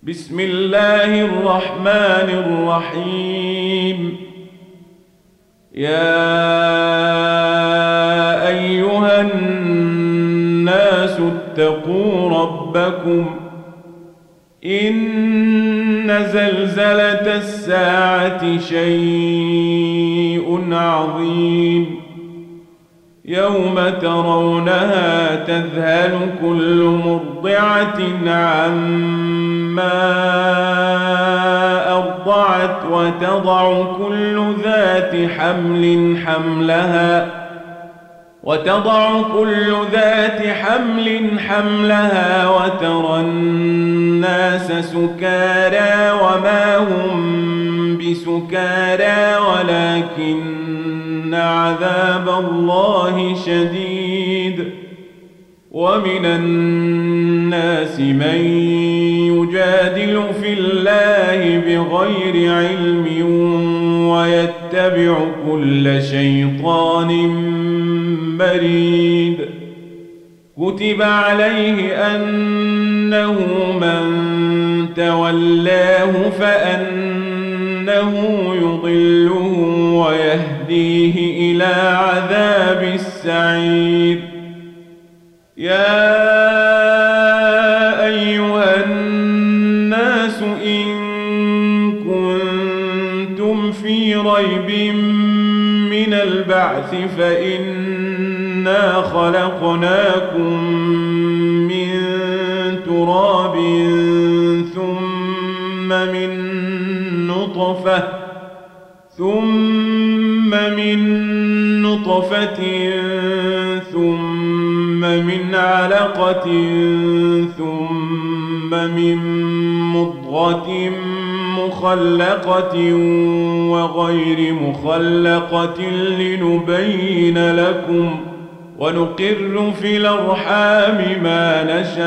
بسم الله الرحمن الرحيم. يا أيها الناس اتقوا ربكم إن زلزلة الساعة شيء عظيم يوم ترونها تذهل كل مرضعة عما أرضعت وتضع كل ذات حمل حملها وترى الناس سكارى وما هم بسكارى ولكن عذاب الله شديد. ومن الناس من يجادل في الله بغير علم ويتبع كل شيطان مريد. كتب عليه أنه من تولاه فأنه يضله ويهديه إلى عذاب السعير. يا أيها الناس إن كنتم في ريب من البعث فإنا خلقناكم من تراب ثم من نطفة ثم من علقة ثم من مضغة مخلقة وغير مخلقة لنبين لكم ونقر في الأرحام ما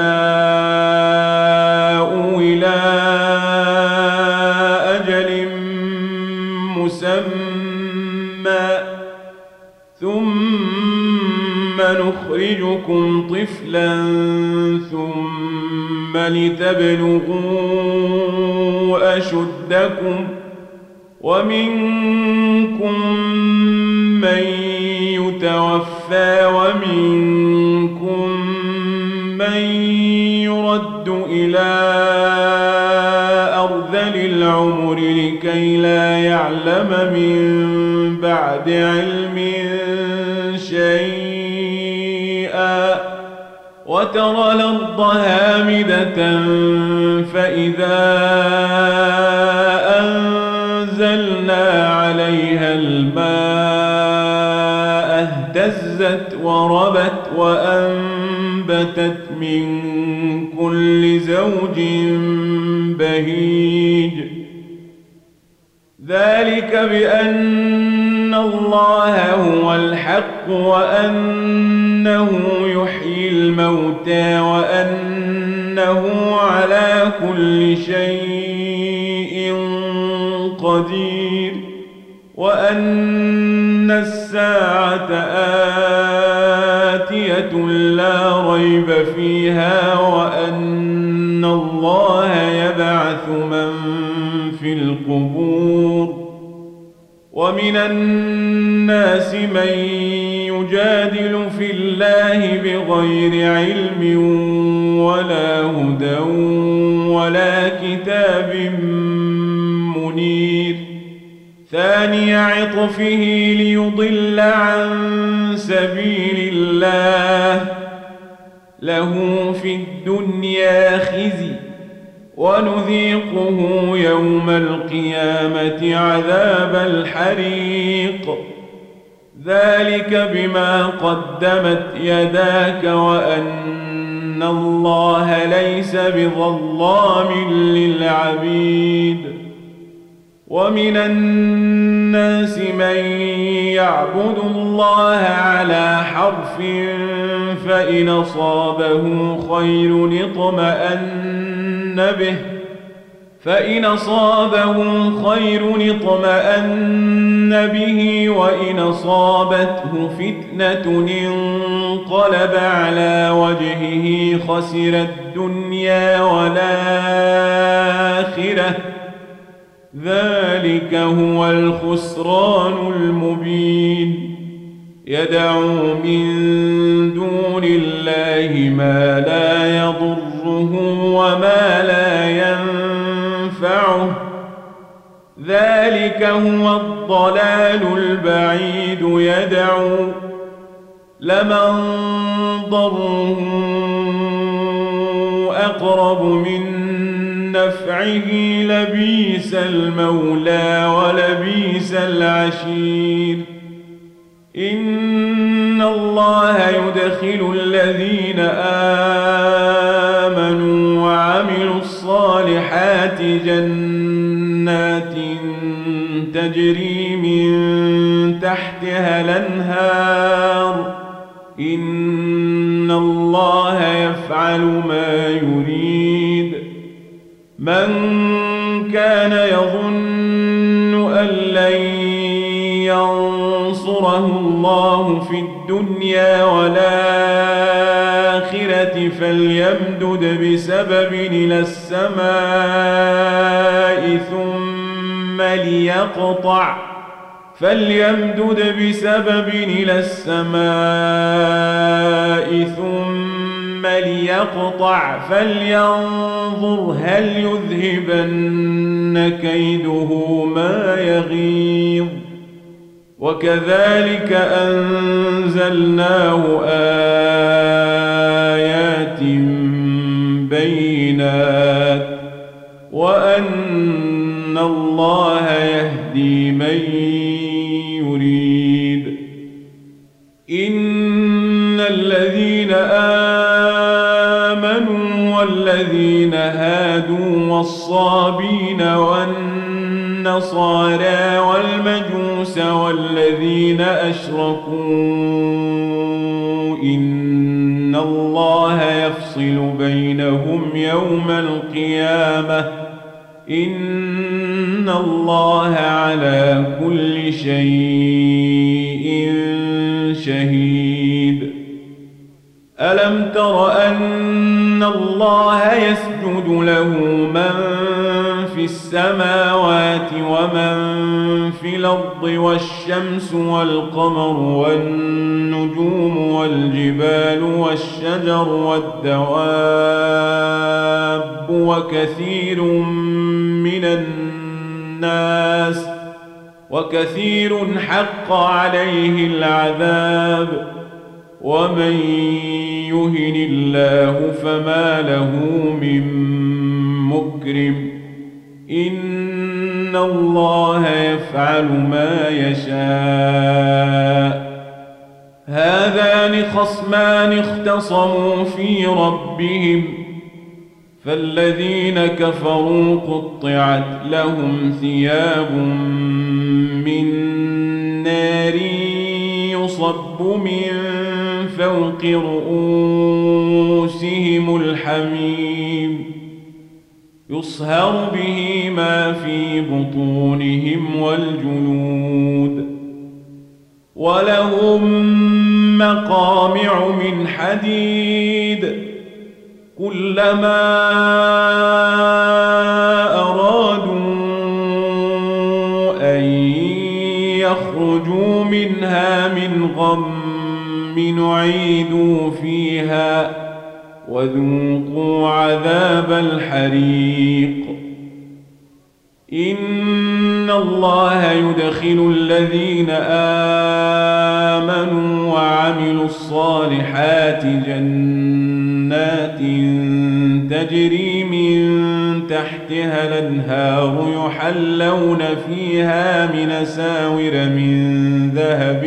نشاء إلى أجل مسمى ثم نخرجكم طفلا ثم لتبلغوا أشدكم ومنكم من يتوفى ومنكم من يرد إلى أرذل العمر لكي لا يعلم من بعد علم شيئا. وترى الأرض هامدة فإذا أنزلنا عليها الماء اهتزت وربت وأنبتت من كل زوج بهيج. ذلك بأن الله هو الحق وأنه يحيي الموتى وأنه على كل شيء قدير وأن الساعة آتية لا ريب فيها وأن الله يبعث من في القبور. ومن الناس من يجادل في الله بغير علم ولا هدى ولا كتاب منير. ثاني عطفه ليضل عن سبيل الله له في الدنيا خزي ونذيقه يوم القيامة عذاب الحريق. ذلك بما قدمت يداك وأن الله ليس بظلام للعبيد. ومن الناس من يعبد الله على حرف فإن أصابه خير اطمأن به وإن أصابته فتنة انقلب على وجهه خسر الدنيا والآخرة الآخرة ذلك هو الخسران المبين يدعو من دون الله ما لا يضره وما لا ينفعه ذلك هو الضلال البعيد يدعو لمن ضره أقرب من نفعه لبئس المولى ولبئس العشير إن الله يدخل الذين آمنوا وعملوا الصالحات جنات تجري من تحتها الأنهار إن الله يفعل ما يريد من كان يظن أن لن ينصره الله في الدنيا والآخرة فليمدد بسبب إلى السماء ثم ليقطع فلينظر هل يذهبن كيده ما يغيظ وكذلك أنزلناه آيات بينات وأن الله يهدي من يريد إن الذين آمنوا والذين هادوا والصابين والنصارى والمجوس والذين أشركوا إن الله يفصل بينهم يوم القيامة إن الله على كل شيء شهيد ألم تر أن الله يسجد له من في السماوات ومن في الأرض والشمس والقمر والنجوم والجبال والشجر والدواب وكثير حق عليه العذاب ومن يهن الله فما له من مكرم إن الله يفعل ما يشاء هذان خصمان اختصموا في ربهم فالذين كفروا قطعت لهم ثياب من نار يصب من فوق رؤوسهم الحميم يصهر به ما في بطونهم والجلود ولهم مقامع من حديد كلما أرادوا أن يخرجوا منها من غم نعيدوا فيها وذوقوا عذاب الحريق إن الله يدخل الذين آمنوا وعملوا الصالحات جنات تجري من تحتها الأنهار يحلون فيها من أساور من ذهب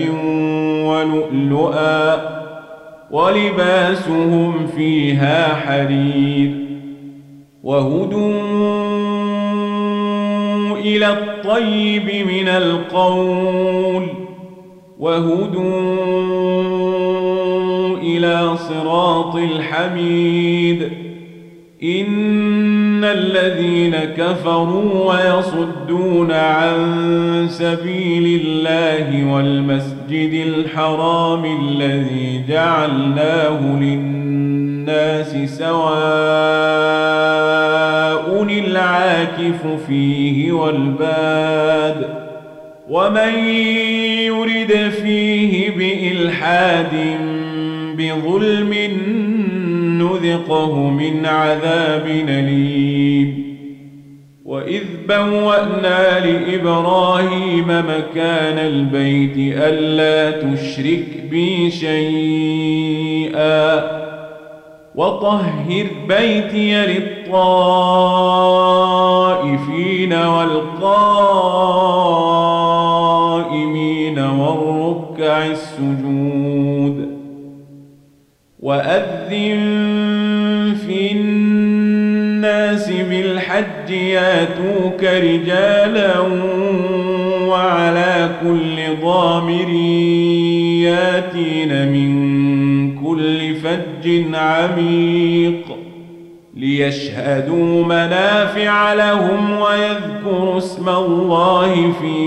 ولؤلؤا ولباسهم فيها حرير وهدوا إلى الطيب من القول وهدوا إلى صراط الحميد إن الذين كفروا ويصدون عن سبيل الله والمسجد الحرام الذي جعلناه للناس الناس سواء العاكف فيه والباد ومن يرد فيه بإلحاد بظلم نذقه من عذاب أليم وإذ بوأنا لإبراهيم مكان البيت ألا تشرك بي شيئا وطهر بيتي للطائفين والقائمين والركع السجود وأذن في الناس بالحج ياتوك رجالا وعلى كل ضامر ياتين من كل فج عميق ليشهدوا منافع لهم ويذكروا اسم الله في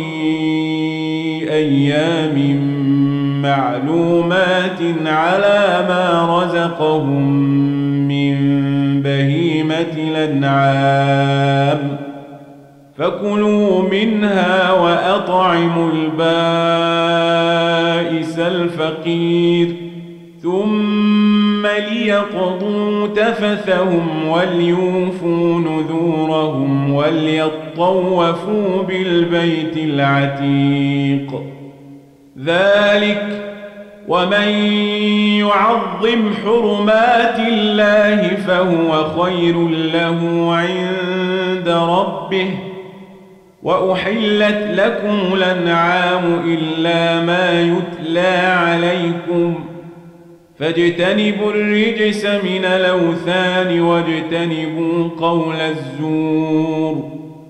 أيام معلومات على ما رزقهم من بهيمة الأنعام فكلوا منها وأطعموا البائس الفقير ثم ليقضوا تفثهم وليوفوا نذورهم وليطوفوا بالبيت العتيق ذلك ومن يعظم حرمات الله فهو خير له عند ربه وأحلت لكم الأنعام إلا ما يتلى عليكم فاجتنبوا الرجس من الأوثان واجتنبوا قول الزور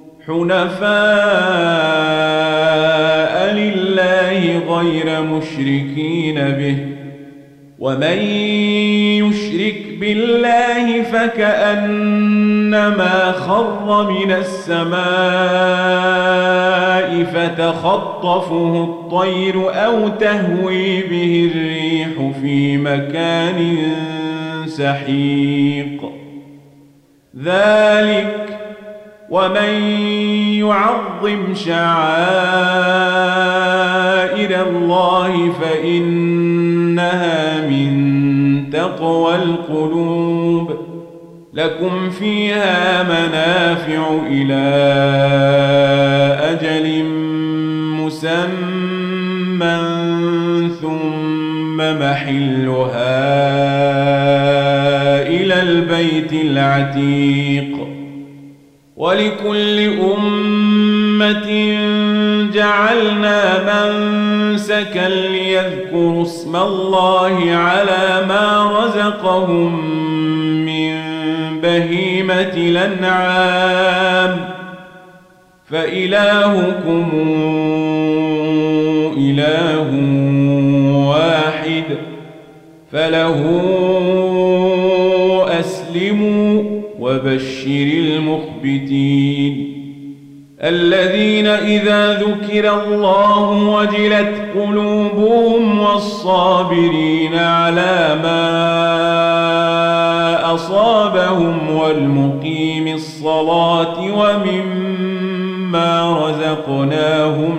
حنفاء لله غير مشركين به ومن يشرك بالله فكأنما خر من السماء فتخطفه الطير أو تهوي به الريح في مكان سحيق ذلك ومن يعظم شعائر الله فإنها من تقوى القلوب لكم فيها منافع إلى أجل مسمى ثم محلها إلى البيت العتيق ولكل أمة جعلنا منسكا ليذكروا اسم الله على ما رزقهم من بهيمة الأنعام فإلهكم إله واحد فله أسلموا وبشر المخبتين الذين إذا ذكر الله وجلت قلوبهم والصابرين على ما أصابهم والمقيم الصلاة ومما رزقناهم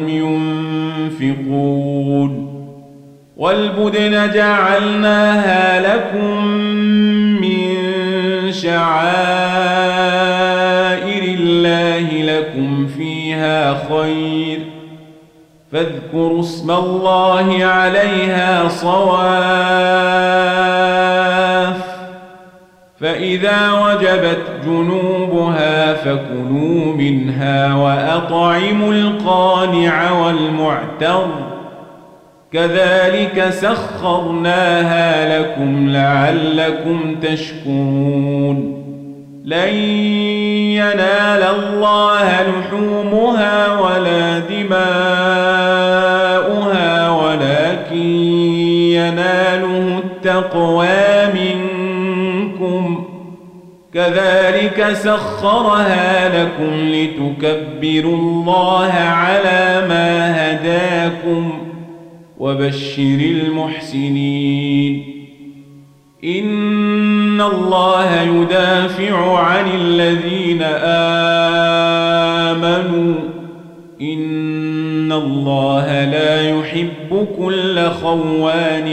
ينفقون والبدن جعلناها لكم من شعائر الله لكم فيها خير فاذكروا اسم الله عليها صواف فإذا وجبت جنوبها فكلوا منها وأطعموا القانع والمعتر كذلك سخرناها لكم لعلكم تشكرون لن ينال الله لحومها ولا دماؤها ولكن يناله التقوى منكم كذلك سخرها لكم لتكبروا الله على ما هداكم وبشر المحسنين الله يدافع عن الذين آمنوا إن الله لا يحب كل خوان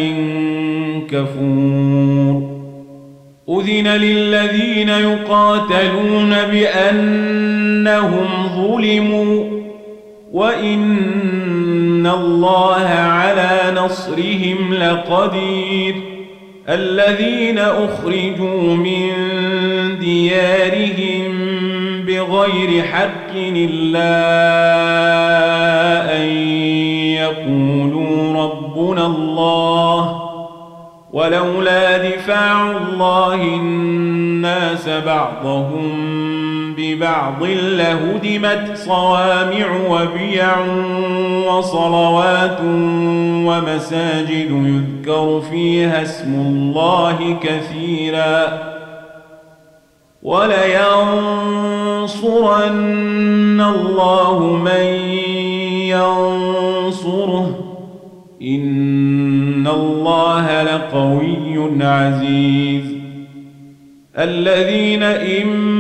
كفور أذن للذين يقاتلون بأنهم ظلموا وإن الله على نصرهم لقدير الذين أخرجوا من ديارهم بغير حق إلا أن يقولوا ربنا الله ولولا دفاع الله الناس بعضهم ببعض لهدمت صوامع وبيع وصلوات ومساجد يذكر فيها اسم الله كثيرا ولينصرن الله من ينصره إن الله لقوي عزيز الذين إن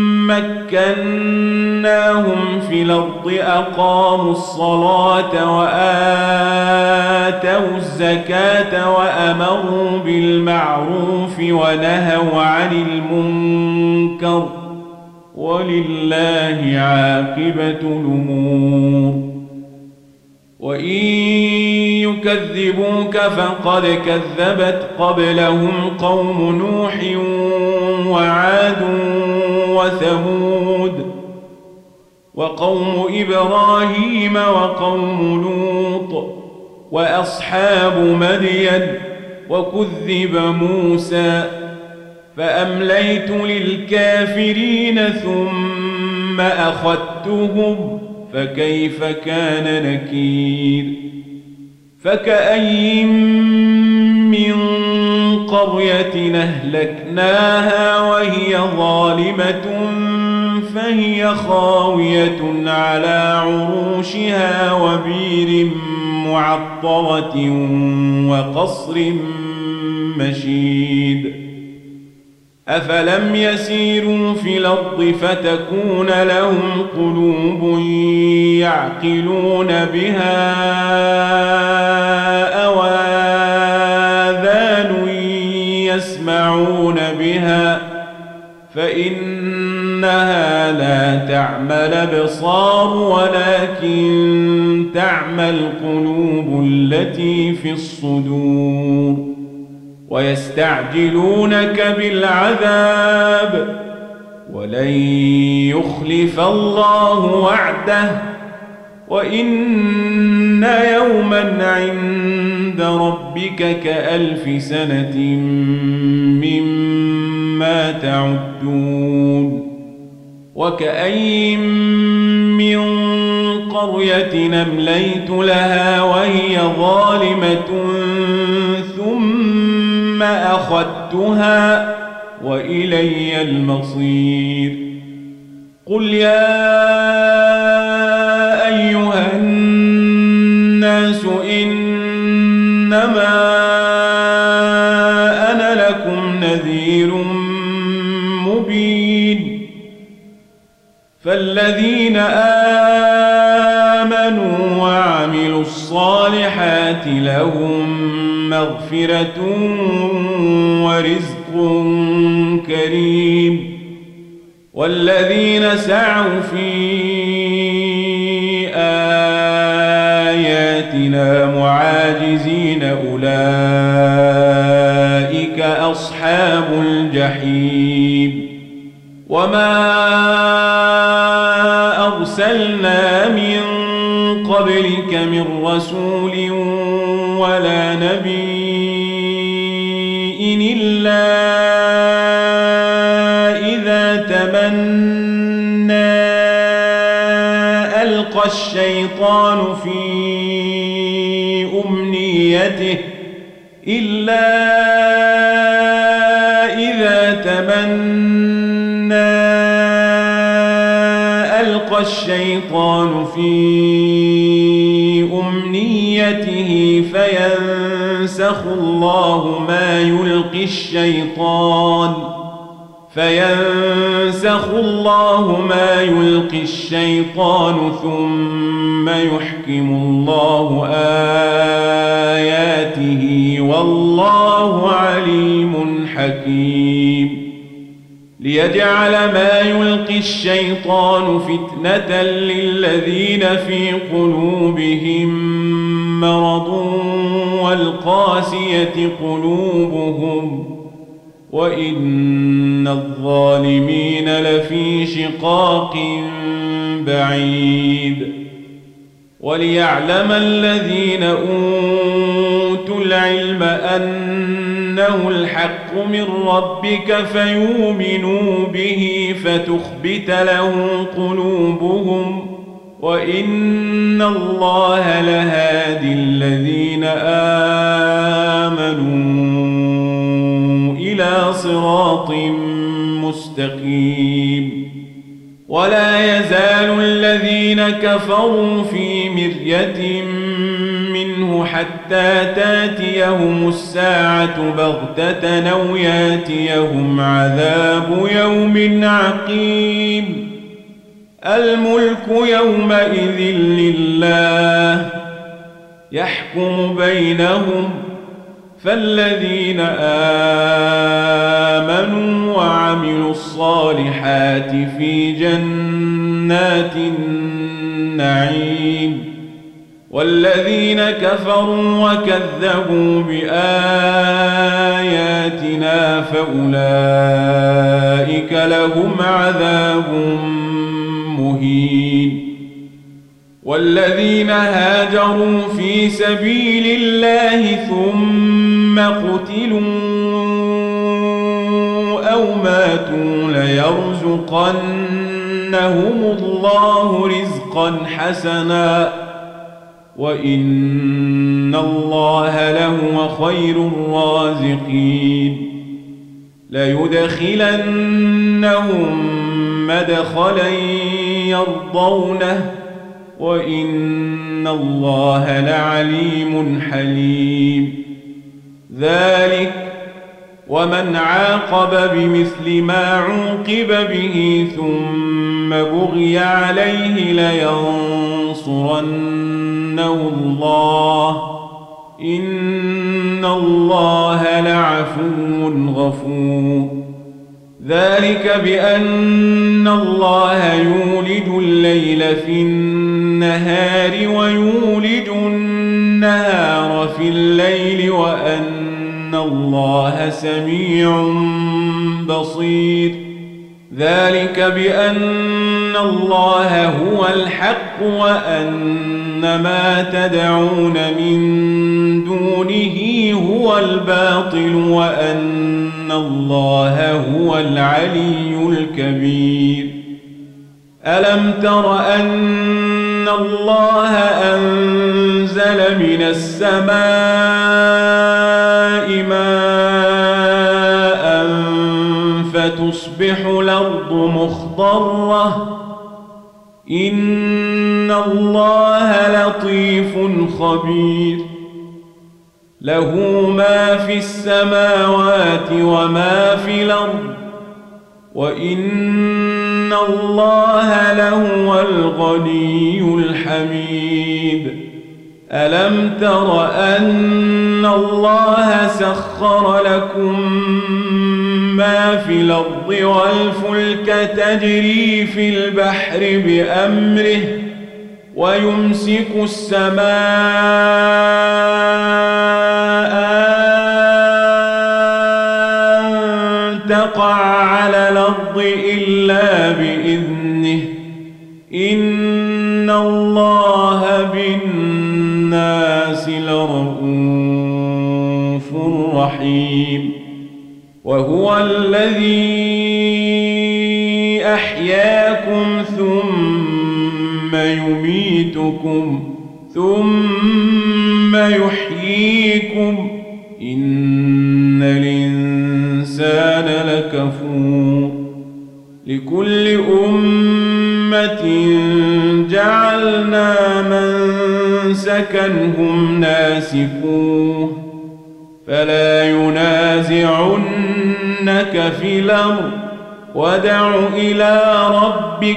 مكناهم في الأرض أقاموا الصلاة وآتوا الزكاة وأمروا بالمعروف ونهوا عن المنكر ولله عاقبة الأمور وإن يكذبوك فقد كذبت قبلهم قوم نوح وعاد وثمود وقوم إبراهيم وقوم لوط وأصحاب مدين وكذب موسى فأمليت للكافرين ثم أخذتهم فكيف كان نكير فكأي من قرية أهلكناها وهي ظالمة فهي خاوية على عروشها وبير معطرة وقصر مشيد أفلم يسيروا في الأرض فتكون لهم قلوب يعقلون بها أو آذان يسمعون بها فإنها لا تعمى الأبصار ولكن تعمى القلوب التي في الصدور ويستعجلونك بالعذاب ولن يخلف الله وعده وإن يوما عند ربك كألف سنة مما تعدون وكأي من قرية أمليت لها وهي ظالمة ثم أخذتها وإلي المصير قل يا أيها الناس إنما أنا لكم نذير مبين فالذين آمنوا وعملوا الصالحات لهم مغفرة ورزق كريم والذين سعوا في آياتنا معاجزين أولئك أصحاب الجحيم وما أرسلنا من قبلك من رسول ولا نبي إلا إذا تمنى ألقى الشيطان في أمنيته فينسخ الله ما يلقي الشيطان ثم يحكم الله آياته والله عليم حكيم ليجعل ما يلقي الشيطان فتنة للذين في قلوبهم مرض والقاسية قلوبهم وإن الظالمين لفي شقاق بعيد وليعلم الذين أوتوا العلم أنه الحق من ربك فيؤمنوا به فتخبت له قلوبهم وإن الله لهادي الذين آمنوا إلى صراط مستقيم ولا يزال الذين كفروا في مرية منه حتى تاتيهم الساعة بغتة أو ياتيهم عذاب يوم عقيم الملك يومئذ لله يحكم بينهم فالذين آمنوا وعملوا الصالحات في جنات النعيم والذين كفروا وكذبوا بآياتنا فأولئك لهم عذاب مهين والذين هاجروا في سبيل الله ثم قتلوا أو ماتوا ليرزقنهم الله رزقا حسنا وإن الله لهو خير الرازقين ليدخلنهم مدخلا يرضونه وإن الله لعليم حليم ذلك ومن عاقب بمثل ما عوقب به ثم بغي عليه لينصرنه الله إن الله لعفو غفور ذلك بأن الله يولج الليل في النهار ويولج النهار في الليل وأن الله سميع بصير ذلك بأن الله هو الحق وأن ما تدعون من دونه هو الباطل وأن الله هو العلي الكبير ألم تر أن الله أنزل من السماء ماء فتصبح الأرض مخضرة إن الله لطيف خبير له ما في السماوات وما في الأرض وإن الله لهو الغني الحميد ألم تر أن الله سخر لكم ما في الأرض والفلك تجري في البحر بأمره ويمسك السماء أن تقع على الأرض إلا بإذنه إن الله بالناس لرؤوف رحيم وهو الذي أحياكم ثم يميتكم ثم يحييكم إن الإنسان لكفور لكل أمة جعلنا منسكا هم ناسكوه فلا ينازعنك في الأمر وادع إلى ربك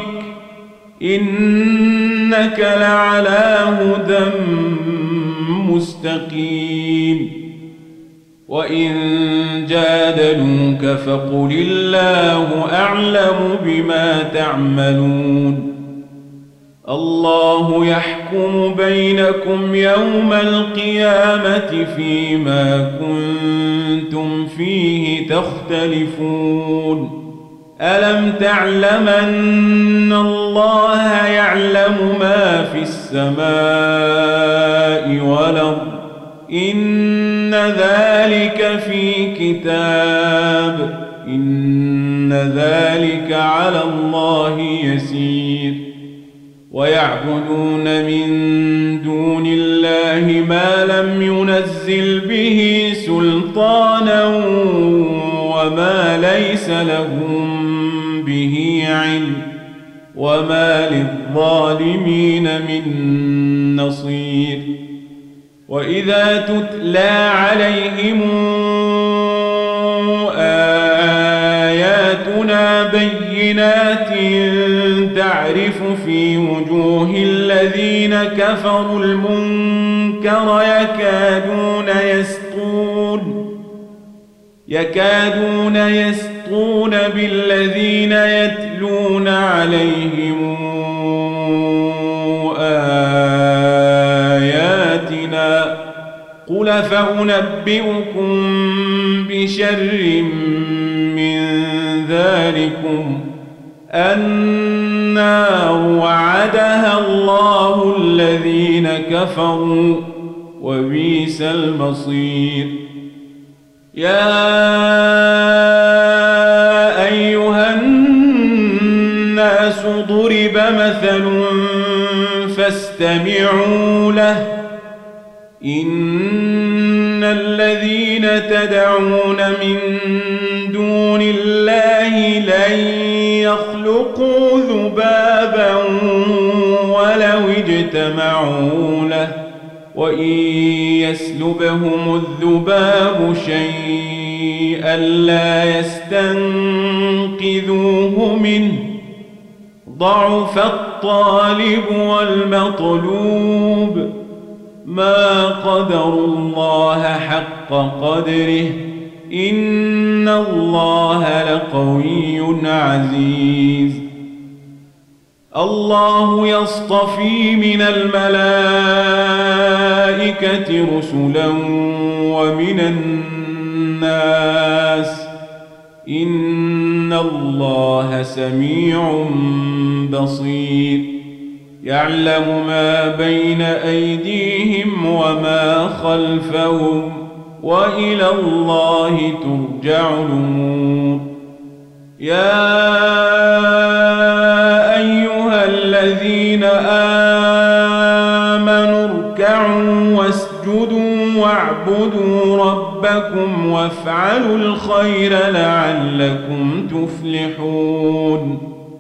إنك لعلى هدى مستقيم وإن جادلوك فقل الله أعلم بما تعملون الله يحكم بينكم يوم القيامة فيما كنتم فيه تختلفون ألم تعلم أن الله يعلم ما في السماء والأرض إن ذلك في كتاب إن ذلك على الله يسير ويعبدون من دون الله ما لم ينزل به سلطانا وما ليس لهم به علم وما للظالمين من نصير وإذا تتلى عليهم آياتنا بينات تعرف في وجوه الذين كفروا المنكر يكادون يسطون بالذين يتلون عليهم آياتنا قل فأنبئكم بشر من ذلكم النار وعدها الله الذين كفروا وبئس المصير يا أيها الناس ضرب مثل فاستمعوا له إن الذين تدعون من دون الله لن يخلقوا ذبابا ولو اجتمعوا له وإن يسلبهم الذباب شيئا لا يستنقذوه منه ضعف الطالب والمطلوب ما قدروا الله حق قدره إن الله لقوي عزيز الله يصطفي من الملائكة رسلا ومن الناس إن الله سميع بصير يعلم ما بين أيديهم وما خلفهم وإلى الله ترجع الأمور يا أيها الذين آمنوا اركعوا واسجدوا واعبدوا ربكم وافعلوا الخير لعلكم تفلحون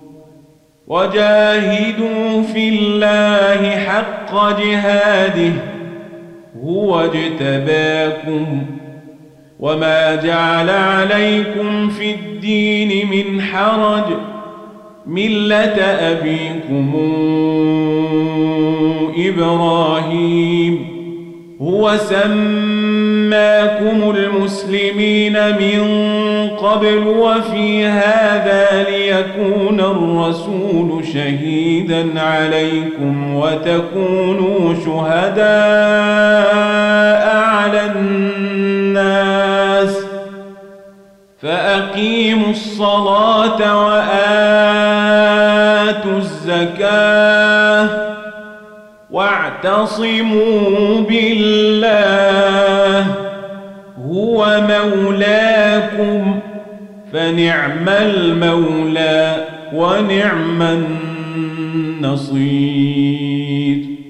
وجاهدوا في الله حق جهاده هو اجتباكم وما جعل عليكم في الدين من حرج ملة أبيكم إبراهيم هو سماكم المسلمين من قبل وفي هذا ليكون الرسول شهيدا عليكم وتكونوا شهداء على الناس فأقيموا الصلاة وآتوا الزكاة واعتصموا بالله هو مولاكم فنعم المولى ونعم النصير